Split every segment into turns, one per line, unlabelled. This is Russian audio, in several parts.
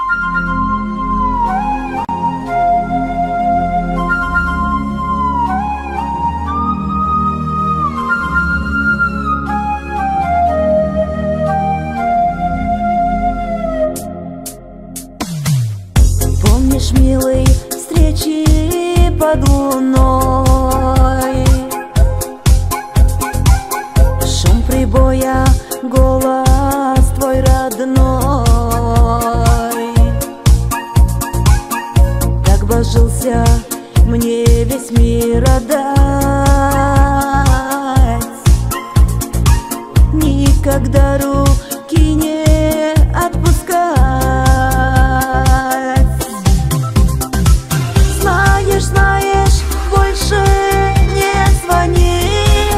Помнишь, милый, встречи под луной, шум прибоя, голос твой родной. Так божился мне весь мир отдать, никогда руки не отпускать. Знаешь, больше не звони.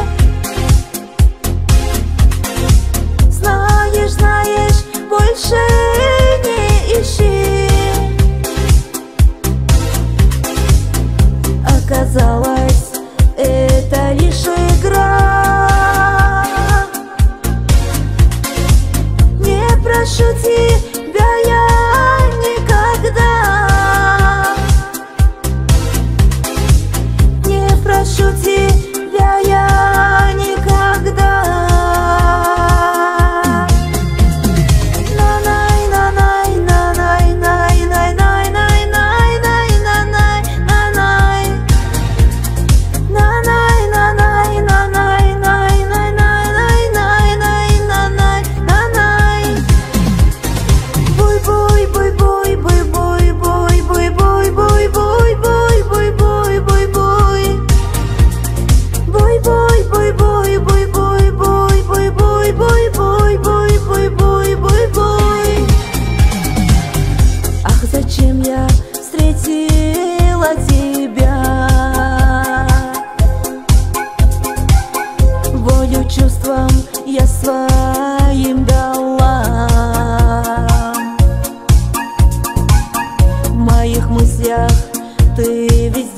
Знаешь, больше не ищи. Оказалось, это лишь игра. Не прошу тебя я никогда. Прошу тебя я никогда. На-най, на-най, на-най, най, най, най, най, най, най, на-най, на-най. На-най, на-най, на-най, най, най, най, най, най, на-най, на-най. Буй-буй, буй-буй, буй-буй, буй-буй, буй-буй, буй-буй, буй-буй, буй-буй. Буй, буй, буй, буй, буй, буй, буй, буй, буй, буй, буй, буй, буй, буй, буй, буй. Ах, зачем я встретила тебя? Волю чувствам я своим дала. В моих мыслях ты везде.